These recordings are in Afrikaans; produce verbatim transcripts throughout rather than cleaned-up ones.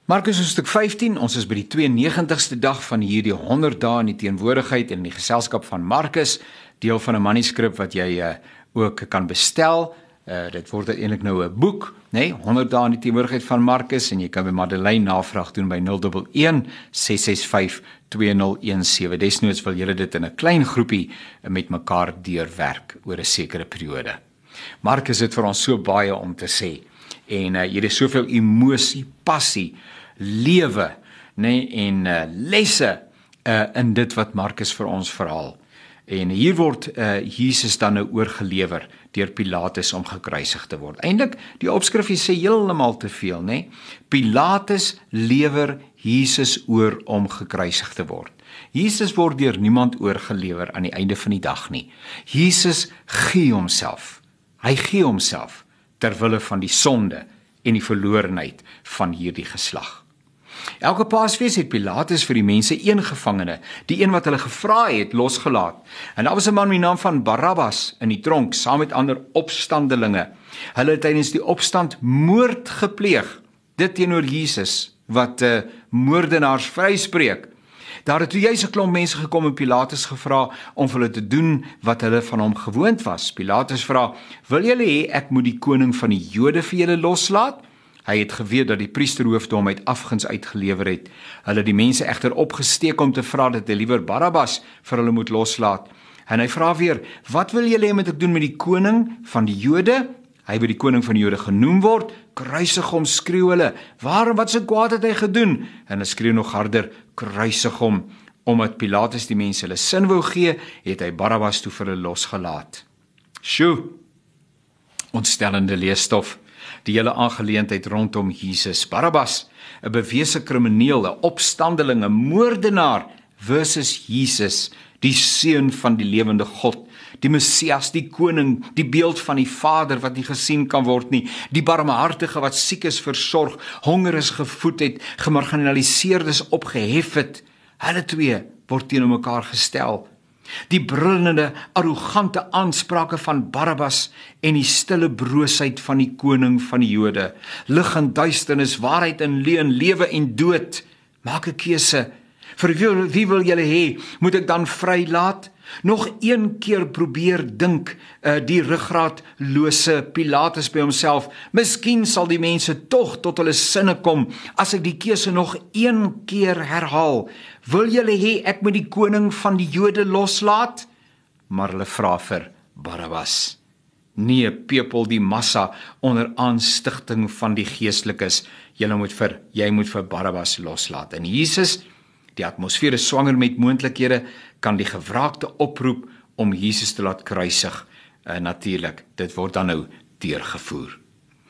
Markus hoofstuk vyftien, ons is by die twee-en-negentigste dag van hierdie honderd dae in die teenwoordigheid en in die geselskap van Markus, deel van 'n manuskrip wat jy uh, ook kan bestel. Uh, dit word eintlik nou 'n boek, nê, nee, honderd dae in die teenwoordigheid van Markus, en jy kan by Madeleine navraag doen by nul een een, ses ses vyf, twee nul een sewe. Desnoods wil julle dit in 'n klein groepie met mekaar deurwerk oor 'n sekere periode. Markus het vir ons so baie om te sê, en uh, hier is soveel emosie, passie, lewe, nee, en uh, lesse uh, in dit wat Markus vir ons verhaal. En hier word uh, Jesus dan nou oorgelewer deur Pilatus om gekruisig te word. Eindelik, die opskrif sê heeltemal te veel, nee. Pilatus lewer Jesus oor om gekruisig te word. Jesus word deur niemand oorgelewer aan die einde van die dag nie. Jesus gee homself. Hy gee homself ter wille van die sonde en die verlorenheid van hierdie geslag. Elke Paasfees het Pilatus vir die mense een gevangene, die een wat hulle gevra het, losgelaat. En daar was 'n man met die naam van Barabbas in die tronk, saam met ander opstandelinge. Hulle het tydens die opstand moord gepleeg, dit teenoor Jesus, wat uh, moordenaars vryspreek. Daar het toe juis 'n klomp mense gekom en Pilatus gevra om vir hulle te doen wat hulle van hom gewoond was. Pilatus vra, wil julle hê ek moet die koning van die Jode vir julle loslaat? Hy het geweet dat die priesterhoofde hom uit afguns uitgelewer het. Hulle die mense egter opgesteek om te vra dat hy liewer Barabbas vir hulle moet loslaat. En hy vra weer, wat wil julle hê moet ek doen met die koning van die Jode? Hy wil die koning van die Jode genoem word, kruisig hom, skreeu hulle. Waarom, wat se kwaad het hy gedoen? En hulle skreeu nog harder, kruisig hom. Omdat Pilatus die mense hulle sin wou gee, het hy Barabbas toe vir hulle losgelaat. Sjoe, ontstellende leesstof. Die hele aangeleentheid rondom Jesus. Barabbas, 'n bewese krimineel, 'n opstandeling, 'n moordenaar, versus Jesus, die seun van die lewende God, die Messias, die koning, die beeld van die Vader wat nie gesien kan word nie, die barmhartige wat siek is versorg, honger is gevoed het, gemarginaliseerdes opgehef het. Hulle twee word teenoor mekaar gestel. Die brullende, arrogante aansprake van Barabbas en die stille broosheid van die koning van die Jode. Lig en duisternis, waarheid en leuen, lewe en dood. Maak 'n keuse. Vir wie, wie wil julle hê, moet ek dan vrylaat? Nog een keer probeer dink uh, die ruggraatlose Pilatus by homself. Miskien sal die mense tog tot hulle sinne kom as ek die keuse nog een keer herhaal. Wil julle hê ek moet die koning van die Jode loslaat? Maar hulle vra vir Barabbas. Nee, pepel die massa onder aanstigting van die geestelikes. Julle moet vir, jy moet vir Barabbas loslaat. En Jesus, die atmosfeer is swanger met moontlikhede, kan die gewraakte oproep om Jesus te laat kruisig, uh, natuurlik, dit word dan nou deurgevoer.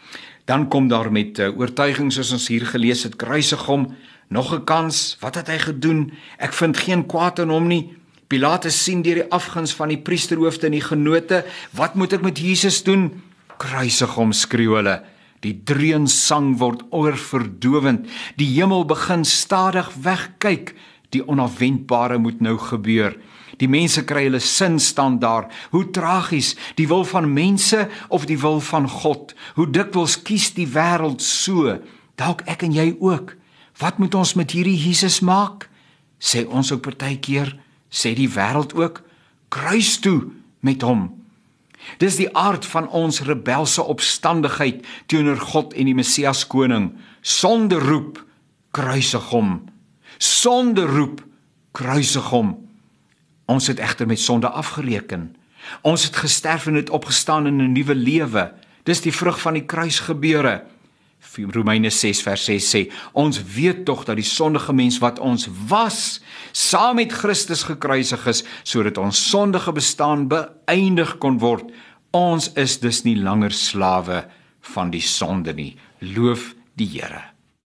Dan kom daar met uh, oortuiging, soos ons hier gelees het, kruisig hom, nog 'n kans, wat het hy gedoen? Ek vind geen kwaad in hom nie. Pilatus sien deur die afguns van die priesterhoofde en die genote, wat moet ek met Jesus doen? Kruisig hom, skreeu hulle. Die dreunsang word oorverdowend, die hemel begin stadig wegkyk, die onafwendbare moet nou gebeur. Die mense kry hulle sin staan daar, hoe tragies, die wil van mense of die wil van God, hoe dikwels kies die wêreld so, dalk ek en jy ook. Wat moet ons met hierdie Jesus maak? Sê ons ook partykeer, sê die wêreld ook, kruis toe met hom. Dis die aard van ons rebelse opstandigheid teenoor God en die Messias koning. Sonde roep, kruisig hom. Sonde roep, kruisig hom. Ons het egter met sonde afgereken. Ons het gesterf en het opgestaan in 'n nuwe lewe. Dis die vrug van die kruisgebeure. Romeine ses vers ses sê, ons weet tog dat die sondige mens wat ons was, saam met Christus gekruisig is, sodat ons sondige bestaan beëindig kon word. Ons is dus nie langer slawe van die sonde nie. Loof die Here.